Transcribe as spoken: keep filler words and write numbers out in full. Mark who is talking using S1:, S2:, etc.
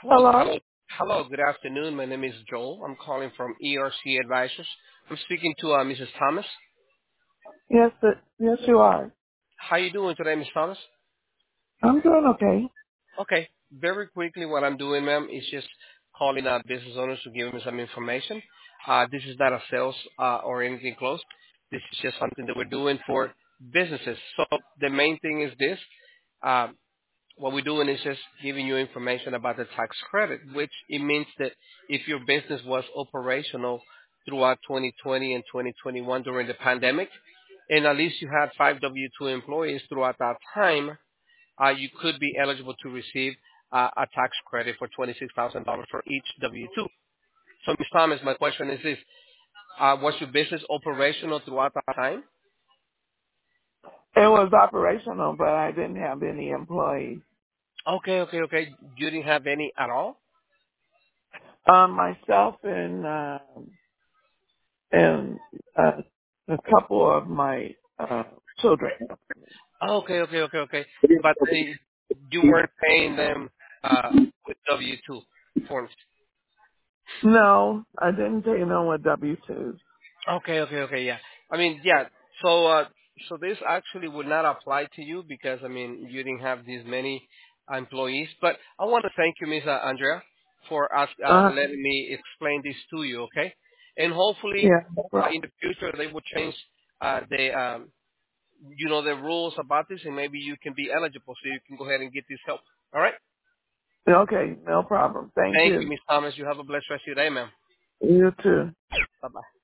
S1: Hello,
S2: Hello?
S1: hello, hello. Good afternoon. My name is Joel. I'm calling from E R C Advisors. I'm speaking to uh, Missus Thomas.
S2: Yes, it, yes, you are.
S1: How you doing today, Miss Thomas?
S2: I'm doing okay.
S1: Okay. Very quickly, what I'm doing, ma'am, is just calling uh, business owners to give them some information. Uh, this is not a sales uh, or anything close. This is just something that we're doing for businesses. So the main thing is this. Uh, what we're doing is just giving you information about the tax credit, which it means that if your business was operational throughout twenty twenty and twenty twenty-one during the pandemic, and at least you had five W two employees throughout that time, uh, you could be eligible to receive uh, a tax credit for twenty-six thousand dollars for each W two. So, Miz Thomas, my question is this. Uh, was your business operational throughout that time?
S2: It was operational, but I didn't have any employees.
S1: Okay, okay, okay. You didn't have any at all?
S2: Um, myself and uh, and uh, a couple of my uh, children.
S1: Okay, okay, okay, okay. But they, you weren't paying them uh, with W two forms.
S2: No, I didn't take no with W twos.
S1: Okay, okay, okay, yeah. I mean, yeah. So, uh, so this actually would not apply to you because I mean you didn't have these many employees. But I want to thank you, Miss Andrea, for us uh,
S2: Uh,
S1: letting me explain this to you. Okay, and hopefully
S2: yeah, no
S1: uh,
S2: problem.
S1: in the future they will change uh, the um, you know the rules about this, and maybe you can be eligible, so you can go ahead and get this help. All right.
S2: Okay, no problem. Thank
S1: Thank you,
S2: you.
S1: Miss Thomas. You have a blessed rest of your day, ma'am.
S2: You too.
S1: Bye-bye.